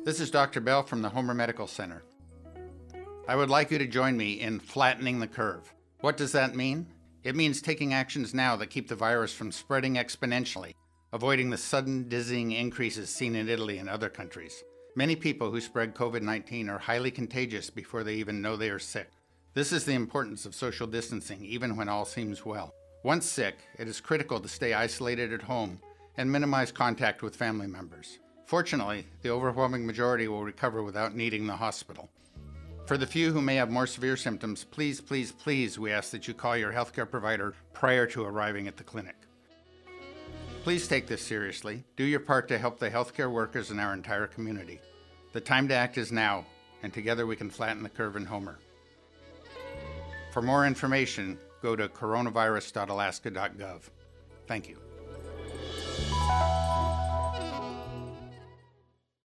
This is Dr. Bell from the Homer Medical Center. I would like you to join me in flattening the curve. What does that mean? It means taking actions now that keep the virus from spreading exponentially, avoiding the sudden dizzying increases seen in Italy and other countries. Many people who spread COVID-19 are highly contagious before they even know they are sick. This is the importance of social distancing, even when all seems well. Once sick, it is critical to stay isolated at home and minimize contact with family members. Fortunately, the overwhelming majority will recover without needing the hospital. For the few who may have more severe symptoms, please, we ask that you call your healthcare provider prior to arriving at the clinic. Please take this seriously. Do your part to help the healthcare workers in our entire community. The time to act is now, and together we can flatten the curve in Homer. For more information, go to coronavirus.alaska.gov. Thank you.